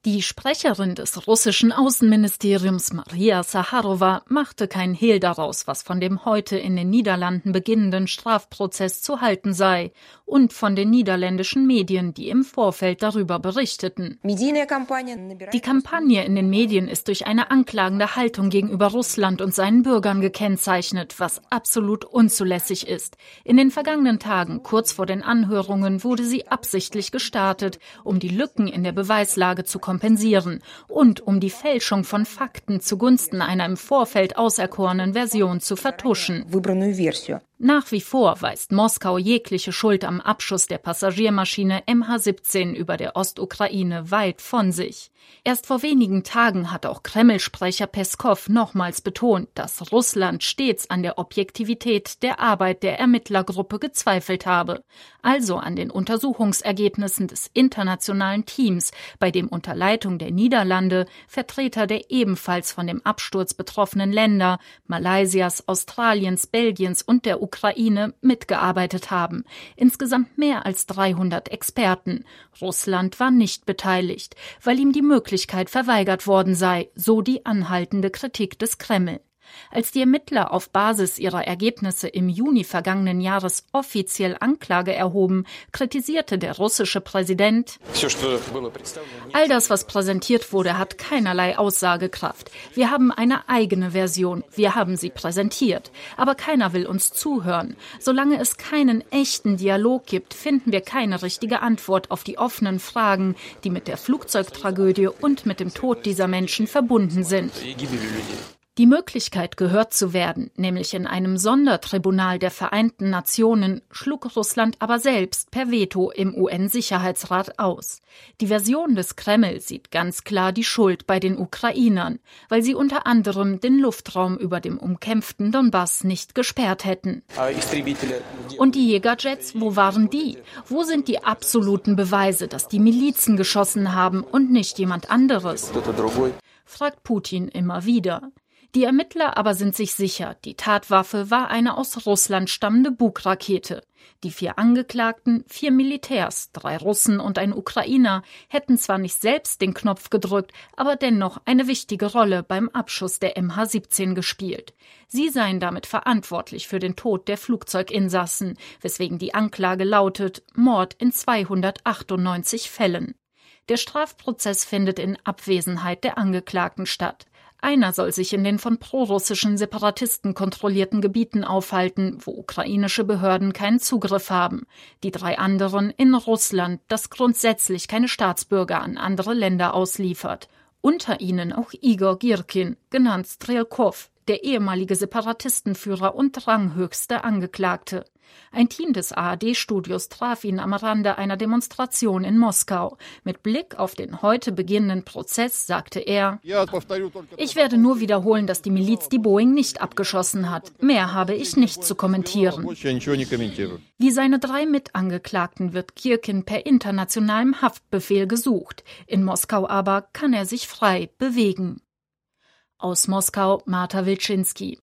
Die Sprecherin des russischen Außenministeriums Maria Sacharowa machte kein Hehl daraus, was von dem heute in den Niederlanden beginnenden Strafprozess zu halten sei und von den niederländischen Medien, die im Vorfeld darüber berichteten. Die Kampagne in den Medien ist durch eine anklagende Haltung gegenüber Russland und seinen Bürgern gekennzeichnet, was absolut unzulässig ist. In den vergangenen Tagen, kurz vor den Anhörungen, wurde sie absichtlich gestartet, um die Lücken in der Beweislage zu kompensieren und um die Fälschung von Fakten zugunsten einer im Vorfeld auserkorenen Version zu vertuschen. Nach wie vor weist Moskau jegliche Schuld am Abschuss der Passagiermaschine MH17 über der Ostukraine weit von sich. Erst vor wenigen Tagen hat auch Kreml-Sprecher Peskow nochmals betont, dass Russland stets an der Objektivität der Arbeit der Ermittlergruppe gezweifelt habe, also an den Untersuchungsergebnissen des internationalen Teams, bei dem unter Leitung der Niederlande Vertreter der ebenfalls von dem Absturz betroffenen Länder, Malaysias, Australiens, Belgiens und der Ukraine mitgearbeitet haben. Insgesamt mehr als 300 Experten. Russland war nicht beteiligt, weil ihm die Möglichkeit verweigert worden sei, so die anhaltende Kritik des Kreml. Als die Ermittler auf Basis ihrer Ergebnisse im Juni vergangenen Jahres offiziell Anklage erhoben, kritisierte der russische Präsident: All das, was präsentiert wurde, hat keinerlei Aussagekraft. Wir haben eine eigene Version, wir haben sie präsentiert, aber keiner will uns zuhören. Solange es keinen echten Dialog gibt, finden wir keine richtige Antwort auf die offenen Fragen, die mit der Flugzeugtragödie und mit dem Tod dieser Menschen verbunden sind. Die Möglichkeit, gehört zu werden, nämlich in einem Sondertribunal der Vereinten Nationen, schlug Russland aber selbst per Veto im UN-Sicherheitsrat aus. Die Version des Kreml sieht ganz klar die Schuld bei den Ukrainern, weil sie unter anderem den Luftraum über dem umkämpften Donbass nicht gesperrt hätten. Und die Jägerjets, wo waren die? Wo sind die absoluten Beweise, dass die Milizen geschossen haben und nicht jemand anderes? Fragt Putin immer wieder. Die Ermittler aber sind sich sicher, die Tatwaffe war eine aus Russland stammende Buk-Rakete. Die 4 Angeklagten, 4 Militärs, 3 Russen und ein Ukrainer, hätten zwar nicht selbst den Knopf gedrückt, aber dennoch eine wichtige Rolle beim Abschuss der MH17 gespielt. Sie seien damit verantwortlich für den Tod der Flugzeuginsassen, weswegen die Anklage lautet Mord in 298 Fällen. Der Strafprozess findet in Abwesenheit der Angeklagten statt. Einer soll sich in den von prorussischen Separatisten kontrollierten Gebieten aufhalten, wo ukrainische Behörden keinen Zugriff haben. Die 3 anderen in Russland, das grundsätzlich keine Staatsbürger an andere Länder ausliefert. Unter ihnen auch Igor Girkin, genannt Strelkov, der ehemalige Separatistenführer und ranghöchste Angeklagte. Ein Team des ARD-Studios traf ihn am Rande einer Demonstration in Moskau. Mit Blick auf den heute beginnenden Prozess sagte er: Ich werde nur wiederholen, dass die Miliz die Boeing nicht abgeschossen hat. Mehr habe ich nicht zu kommentieren. Wie seine 3 Mitangeklagten wird Girkin per internationalem Haftbefehl gesucht. In Moskau aber kann er sich frei bewegen. Aus Moskau, Marta Wilczynski.